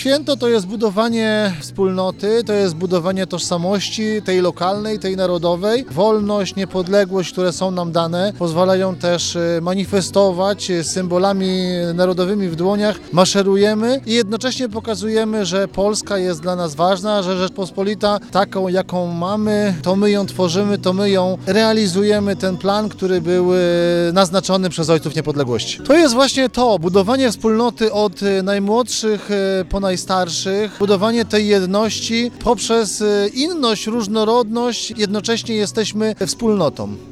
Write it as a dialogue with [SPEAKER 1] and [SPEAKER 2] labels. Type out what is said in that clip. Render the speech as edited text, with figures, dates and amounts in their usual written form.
[SPEAKER 1] Święto to jest budowanie wspólnoty, to jest budowanie tożsamości, tej lokalnej, tej narodowej. Wolność, niepodległość, które są nam dane, pozwalają też manifestować symbolami narodowymi w dłoniach. Maszerujemy i jednocześnie pokazujemy, że Polska jest dla nas ważna, że Rzeczpospolita taką, jaką mamy, to my ją tworzymy, to my ją realizujemy, ten plan, który był naznaczony przez ojców niepodległości. To jest właśnie to, budowanie wspólnoty od najmłodszych po najstarszych, budowanie tej jedności poprzez inność, różnorodność, jednocześnie jesteśmy wspólnotą.